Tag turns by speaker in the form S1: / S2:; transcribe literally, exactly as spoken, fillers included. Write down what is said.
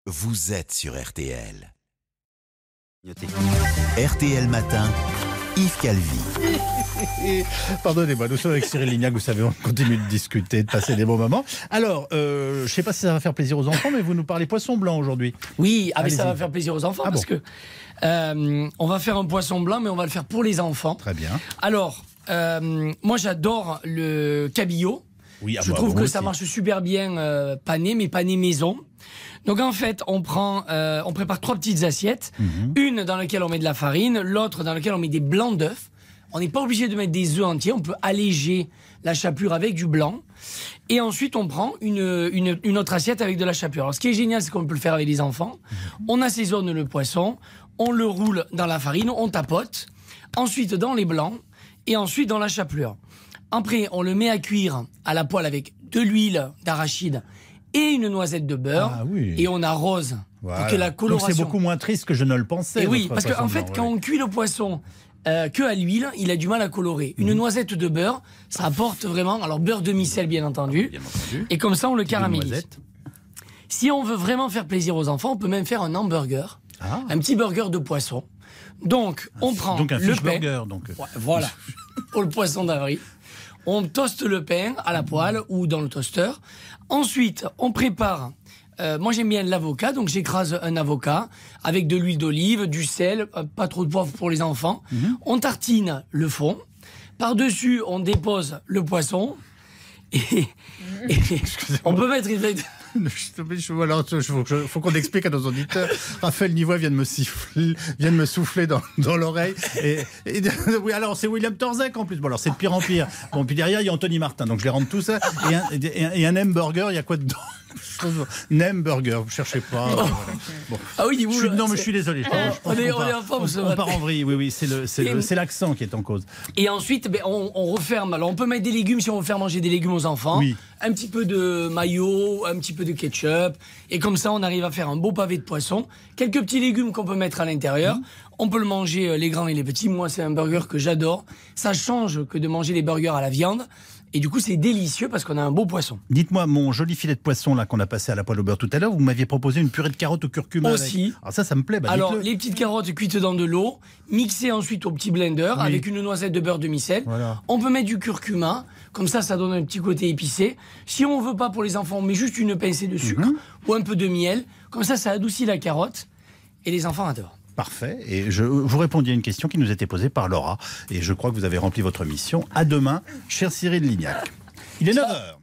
S1: Vous êtes sur R T L. R T L Matin, Yves Calvi.
S2: Pardonnez-moi, nous sommes avec Cyril Lignac, vous savez, on continue de discuter, de passer des bons moments. Alors, euh, je ne sais pas si ça va faire plaisir aux enfants, mais vous nous parlez poisson blanc aujourd'hui.
S3: Oui, ah mais ça va faire plaisir aux enfants,
S2: ah
S3: parce
S2: bon.
S3: que euh, on va faire un poisson blanc, mais on va le faire pour les enfants.
S2: Très bien.
S3: Alors, euh, moi j'adore le cabillaud.
S2: Oui, ah
S3: je
S2: bah,
S3: trouve
S2: moi
S3: que ça
S2: aussi.
S3: marche super bien euh, pané, mais pané maison. Donc en fait, on prend, euh, on prépare trois petites assiettes,
S2: Mhm.
S3: une dans laquelle on met de la farine, l'autre dans laquelle on met des blancs d'œufs. On n'est pas obligé de mettre des œufs entiers, on peut alléger la chapelure avec du blanc. Et ensuite, on prend une, une, une autre assiette avec de la chapelure. Alors ce qui est génial, c'est qu'on peut le faire avec les enfants. On assaisonne le poisson, on le roule dans la farine, on tapote. Ensuite, dans les blancs, et ensuite dans la chapelure. Après, on le met à cuire à la poêle avec de l'huile d'arachide et une noisette de beurre.
S2: Ah oui.
S3: Et on arrose
S2: Voilà.
S3: pour que la coloration...
S2: Donc c'est beaucoup moins triste que je ne le pensais.
S3: Et oui,
S2: votre
S3: parce qu'en
S2: poisson
S3: fait,
S2: blanc,
S3: quand
S2: oui.
S3: on cuit le poisson euh, que à l'huile, il a du mal à colorer. Une noisette de beurre, ça apporte vraiment... Alors, beurre demi-sel, bien entendu.
S2: Bien entendu.
S3: Et comme ça, on le
S2: De
S3: caramélise.
S2: noisettes.
S3: Si on veut vraiment faire plaisir aux enfants, on peut même faire un hamburger.
S2: Ah.
S3: Un petit burger de poisson. Donc, on prend
S2: Donc un
S3: le
S2: fish
S3: pain.
S2: burger. Donc.
S3: Ouais, voilà, pour le poisson d'avril. On toste le pain à la poêle ou dans le toaster. Ensuite, on prépare... Euh, moi, j'aime bien l'avocat, donc j'écrase un avocat avec de l'huile d'olive, du sel, euh, pas trop de poivre pour les enfants.
S2: Mhm.
S3: On tartine le fond. Par-dessus, on dépose le poisson. Et, et on peut mettre...
S2: Il faut, faut qu'on explique à nos auditeurs. Raphaël Nivois vient de me siffler, vient de me souffler dans, dans l'oreille. Et, et, oui, alors c'est William Torzek en plus. Bon, alors c'est de pire en pire. Bon, puis derrière il y a Anthony Martin, donc je les rentre tout ça. Et un, et un, et un hamburger, il y a quoi dedans? Nem burger, vous cherchez pas. Voilà. Bon.
S3: Ah oui, dis-vous...
S2: Je suis, non, mais je suis désolé. Je pense- je pense
S3: On est-
S2: qu'on
S3: on est
S2: part-
S3: en forme
S2: on-
S3: ce
S2: on
S3: matin.
S2: part en vrille. Oui, oui, c'est le, c'est
S3: Et-
S2: le- c'est l'accent qui est en cause.
S3: Et ensuite, ben, on, on referme. Alors, on peut mettre des légumes si on veut faire manger des légumes aux enfants.
S2: Oui.
S3: Un petit peu de mayo, un petit peu de ketchup. Et comme ça, on arrive à faire un beau pavé de poisson. Quelques petits légumes qu'on peut mettre à l'intérieur.
S2: Mmh.
S3: On peut le manger, euh, les grands et les petits. Moi, c'est un burger que j'adore. Ça change que de manger des burgers à la viande. Et du coup, c'est délicieux parce qu'on a un beau poisson.
S2: Dites-moi, mon joli filet de poisson là qu'on a passé à la poêle au beurre tout à l'heure, vous m'aviez proposé une purée de carottes au curcuma.
S3: Aussi.
S2: Avec. Alors ça, ça me plaît. Bah,
S3: Alors,
S2: dites-le.
S3: les petites carottes cuites dans de l'eau, mixées ensuite au petit blender
S2: Oui.
S3: avec une noisette de beurre demi-sel.
S2: Voilà.
S3: On peut mettre du curcuma, comme ça, ça donne un petit côté épicé. Si on veut pas pour les enfants, on met juste une pincée de sucre
S2: Mhm.
S3: ou un peu de miel. Comme ça, ça adoucit la carotte et les enfants adorent.
S2: Parfait. Et je vous répondiez à une question qui nous était posée par Laura. Et je crois que vous avez rempli votre mission. À demain, cher Cyril Lignac. Il est neuf heures.